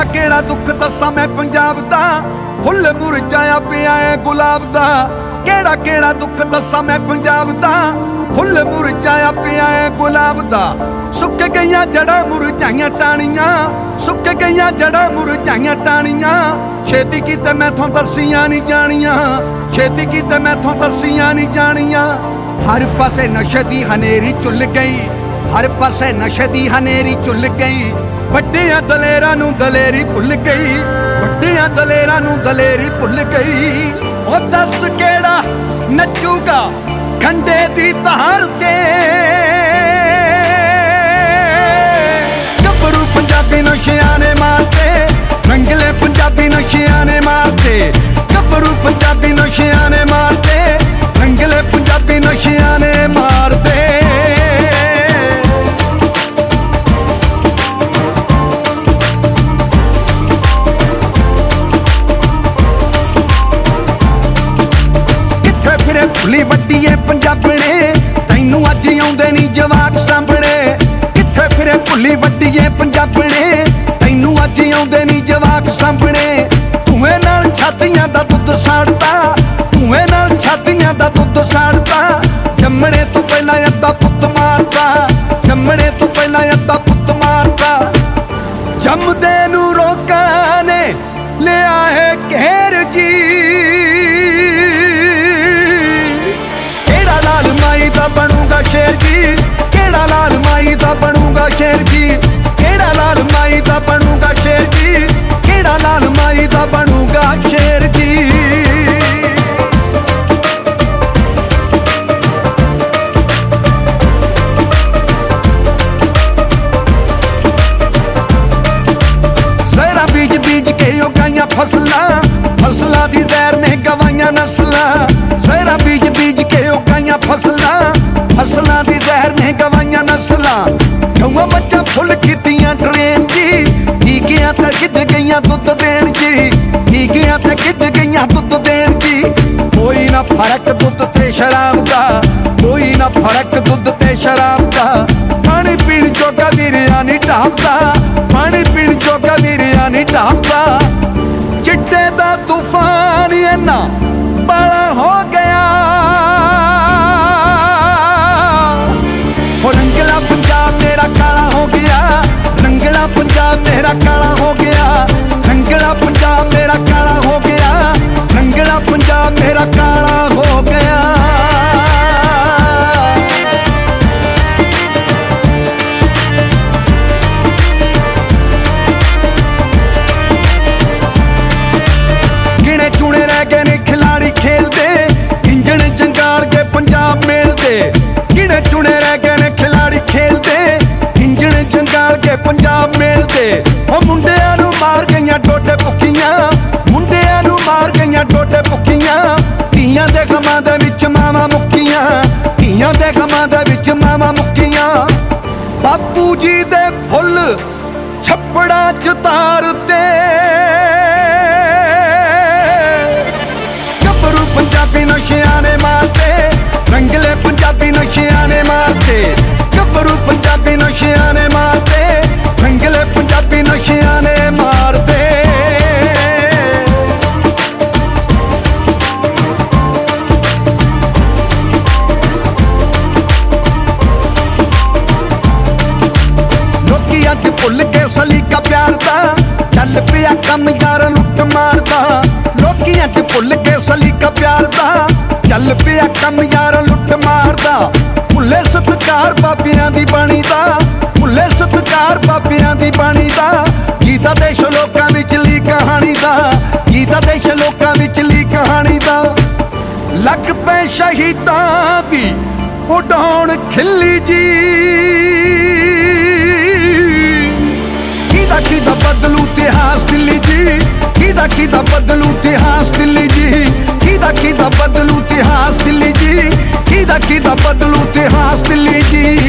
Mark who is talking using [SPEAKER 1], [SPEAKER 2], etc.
[SPEAKER 1] ਕਿਹੜਾ ਦੁੱਖ ਦੱਸਾਂ ਮੈਂ ਪੰਜਾਬ ਦਾ, ਫੁੱਲ ਮੁਰਝਾਇਆ ਪਿਆ ਏ ਗੁਲਾਬ ਦਾ। ਕਿਹੜਾ ਦੁੱਖ ਦੱਸਾਂ ਮੈਂ ਪੰਜਾਬ ਦਾ, ਫੁੱਲ ਮੁਰਝਾਇਆ ਪਿਆ ਏ ਗੁਲਾਬ ਦਾ। ਸੁੱਕ ਗਈਆਂ ਜੜਾਂ ਮੁਰਝਾਈਆਂ ਟਾਹਣੀਆਂ, ਸੁੱਕ ਗਈਆਂ ਜੜਾਂ ਮੁਰਝਾਈਆਂ ਟਾਹਣੀਆਂ। ਛੇਤੀ ਕੀਤੇ ਮੈਥੋਂ ਦੱਸੀਆਂ ਨਹੀਂ ਜਾਣੀਆਂ, ਛੇਤੀ ਕੀਤੇ ਮੈਥੋਂ ਦੱਸੀਆਂ ਨਹੀਂ ਜਾਣੀਆਂ। ਹਰ ਪਾਸੇ ਨਸ਼ੇ ਦੀ ਹਨੇਰੀ ਝੁੱਲ ਗਈ, ਹਰ ਪਾਸੇ ਨਸ਼ੇ ਦੀ ਹਨੇਰੀ ਝੁੱਲ ਗਈ। ਵੱਡਿਆਂ ਦਲੇਰਾਂ ਨੂੰ ਦਲੇਰੀ ਭੁੱਲ ਗਈ, ਵੱਡਿਆਂ ਦਲੇਰਾਂ ਨੂੰ ਦਲੇਰੀ ਭੁੱਲ ਗਈ। ਉਹ ਦੱਸ ਕਿਹੜਾ ਨੱਚੂਗਾ ਖੰਡੇ ਦੀ ਧਾਰ ਤੇ, ਗੱਭਰੂ ਪੰਜਾਬੀ ਨਸ਼ਿਆਂ ਨੇ ਮਾਰਤੇ, ਰੰਗਲੇ ਪੰਜਾਬੀ ਨਸ਼ਿਆਂ ਨੇ ਮਾਰਤੇ। ਗੱਭਰੂ ਪੰਜਾਬੀ ਨਸ਼ਿਆਂ ਨੇ ਮਾਰਤੇ, ਰੰਗਲੇ ਪੰਜਾਬੀ ਨਸ਼ਿਆਂ ਨੇ ਮਾਰਤੇ। ਭੁੱਲੀ ਵੱਡੀਏ ਪੰਜਾਬਣੇ, ਤੈਨੂੰ ਅੱਜ ਆਉਂਦੇ ਨੀ ਜਵਾਕ ਸਾਂਭਣੇ। ਕਿੱਥੇ ਫਿਰੇ ਭੁੱਲੀ ਵੱਡੀਏ ਪੰਜਾਬਣੇ, ਤੈਨੂੰ ਅੱਜ ਆਉਂਦੇ ਨੀ ਜਵਾਕ ਸਾਂਭਣੇ। ਧੂਏ ਨਾਲ ਛਾਤੀਆਂ ਦਾ ਦੁੱਧ ਸਾੜਤਾ, ਧੂਏ ਨਾਲ ਛਾਤੀਆਂ ਦਾ ਦੁੱਧ ਸਾੜਤਾ। ਜੰਮਣੇ ਤੋਂ ਪਹਿਲਾਂ ਅੱਧਾ ਪੁੱਤ ਮਾਰਤਾ, ਜੰਮਣੇ ਤੋਂ ਪਹਿਲਾਂ ਅੱਧਾ ਪੁੱਤ ਮਾਰਤਾ। ਜੰਮਦੇ ਨੂੰ ਰੋਕਾਂ ਨੇ ਲਿਆ ਹੈ ਘੇਰ ਜੀ, ਲਾਲ ਮਾਈ ਦਾ ਬਣੂਗਾ ਸ਼ੇਰ ਜੀ, ਕਿਹੜਾ ਲਾਲ ਮਾਈ ਦਾ ਬਣੂਗਾ ਸ਼ੇਰ ਜੀ। ਕਿਹੜਾ ਲਾਲ ਮਾਈ ਦਾ ਬਣੂਗਾ ਸ਼ੇਰ ਜੀ, ਕਿਹੜਾ ਲਾਲ ਮਾਈ ਦਾ ਬਣੂਗਾ ਸ਼ੇਰ ਜੀ। ਜ਼ਹਿਰਾਂ ਬੀਜ ਬੀਜ ਕੇ ਉਗਾਈਆਂ ਫਸਲਾਂ, ਫਸਲਾਂ ਦੀ ਜ਼ਹਿਰ ਨੇ ਗਵਾਈਆਂ ਨਸਲਾਂ। ਜ਼ਹਿਰਾਂ ਬੀਜ ਬੀਜ ਕੇ ਉਗਾਈਆਂ ਫਸਲਾਂ, ਫਸਲਾਂ ਦੀ ਜ਼ਹਿਰ ਨੇ ਗਵਾਈਆਂ ਨਸਲਾਂ। ਗਊਆਂ ਮੱਝਾਂ ਫੁੱਲ ਕੀਤੀਆਂ ਟਰੇਨ ਜੀ, ਠੀਕਿਆਂ ਤੇ ਗਿੱਜ ਗਈਆਂ ਦੁੱਧ ਦੇਣ ਜੀ, ਠੀਕਿਆਂ ਤੇ ਗਿੱਜ ਗਈਆਂ ਦੁੱਧ ਦੇਣ ਜੀ। ਕੋਈ ਨਾ ਫਰਕ ਦੁੱਧ ਤੇ ਸ਼ਰਾਬ ਦਾ, ਕੋਈ ਨਾ ਫਰਕ ਦੁੱਧ ਤੇ ਸ਼ਰਾਬ ਦਾ। ਪਾਣੀ ਪੀਣ ਜੋਗਾ ਵੀਰਿਆ ਨੀ ਢਾਬਦਾ, ਪਾਣੀ ਪੀਣ ਜੋਗਾ ਵੀਰਿਆ ਨੀ ਢਾਬਦਾ। ਚਿੱਟੇ ਦਾ ਤੂਫਾਨ ਇੰਨਾ ਬਾਲਾ ਹੋ ਗਿਆ, ਉਹ ਰੰਗਲਾ ਪੰਜਾਬ ਮੇਰਾ ਕਾਲਾ ਹੋ ਗਿਆ, ਰੰਗਲਾ ਪੰਜਾਬ ਮੇਰਾ ਕਾਲਾ ਹੋ ਗਿਆ। ਰੰਗਲਾ ਪੰਜਾਬ ਮੇਰਾ ਕਾਲਾ ਹੋ ਗਿਆ, ਰੰਗਲਾ ਪੰਜਾਬ ਮੇਰਾ ਕਾਲਾ ਹੋ ਗਿਆ। ਗਿਣੇ ਚੁਣੇ ਰਹਿ ਗਏ ਨੇ ਖਿਲਾੜੀ ਖੇਲਦੇ, ਇੰਜਣ ਜੰਗਾਲ ਕੇ ਪੰਜਾਬ ਮੇਲਦੇ। ਗਿਣੇ ਚੁਣੇ ਰਹਿ ਗਏ ਨੇ ਖਿਲਾੜੀ ਖੇਲਦੇ, ਇੰਜਣ ਜੰਗਾਲ ਕੇ ਪੰਜਾਬ ਮੇਲਦੇ। ਉਹ ਮੁੰਡਿਆਂ ਨੂੰ ਮਾਰ ਗਈਆਂ ਡੋਡੇ ਭੁੱਕੀਆਂ, ਮੁੰਡਿਆਂ ਨੂੰ ਮਾਰ ਗਈਆਂ ਡੋਡੇ ਭੁੱਕੀਆਂ। ਧੀਆਂ ਦੇ ਗਮਾਂ ਦੇ ਵਿੱਚ ਮਾਵਾਂ ਮੁੱਕੀਆਂ, ਧੀਆਂ ਦੇ ਗਮਾਂ ਦੇ ਵਿੱਚ ਮਾਵਾਂ ਮੁੱਕੀਆਂ। ਬਾਪੂ ਜੀ ਦੇ ਫੁੱਲ ਛੱਪੜਾਂ ਚ ਤਾਰਤੇ, ਗੱਭਰੂ ਪੰਜਾਬੀ ਨਸ਼ਿਆਂ ਨੇ ਮਾਰਤੇ, ਰੰਗਲੇ ਪੰਜਾਬੀ ਨਸ਼ਿਆਂ ਨੇ ਮਾਰਤੇ। ਗੱਭਰੂ ਪੰਜਾਬੀ ਨਸ਼ਿਆਂ ਨੇ ਮਾਰਤੇ, ਰੰਗਲੇ ਪੰਜਾਬੀ ਨਸ਼ਿਆਂ ਨੇ ਮਾਰਤੇ। ਲੋਕੀ ਅੱਜ ਭੁੱਲ ਕੇ ਸਲੀਕਾ ਪਿਆਰ ਦਾ, ਚੱਲ ਪਿਆ ਕੰਮ ਯਾਰ ਲੁੱਟ ਮਾਰਦਾ। ਲੋਕੀ ਅੱਜ ਭੁੱਲ ਕੇ ਸਲੀਕਾ ਪਿਆਰ ਦਾ, ਚੱਲ ਪਿਆ ਕੰਮ ਯਾਰ ਲੁੱਟ ਮਾਰਦਾ। ਭੁੱਲੇ ਸਤਿਕਾਰ ਬਾਬਿਆਂ ਦੀ ਬਾਣੀ ਦਾ, ਭੁੱਲੇ ਸਤਿਕਾਰ ਬਾਬਿਆਂ ਦੀ ਬਾਣੀ ਦਾ। ਗੀਤਾ ਦੇਸ਼ ਲੋਕਾਂ ਵਿਚਲੀ ਕਹਾਣੀ ਦਾ, ਗੀਤਾ ਦੇਸ਼ ਲੋਕਾਂ ਵਿਚਲੀ ਕਹਾਣੀ ਦਾ। ਲੱਗ ਪਏ ਸ਼ਹੀਦਾਂ ਦੀ ਉਡਾਉਣ ਖਿੱਲੀ ਜੀ, ਕਿਹਦਾ ਬਦਲੂ ਇਤਿਹਾਸ ਦਿੱਲੀ ਜੀ, ਕਿਹਦਾ ਬਦਲੂ ਇਤਿਹਾਸ ਦਿੱਲੀ ਜੀ। ਕਿਹਦਾ ਬਦਲੂ ਇਤਿਹਾਸ ਦਿੱਲੀ ਜੀ, ਕਿਹਦਾ ਬਦਲੂ ਇਤਿਹਾਸ ਦਿੱਲੀ ਜੀ।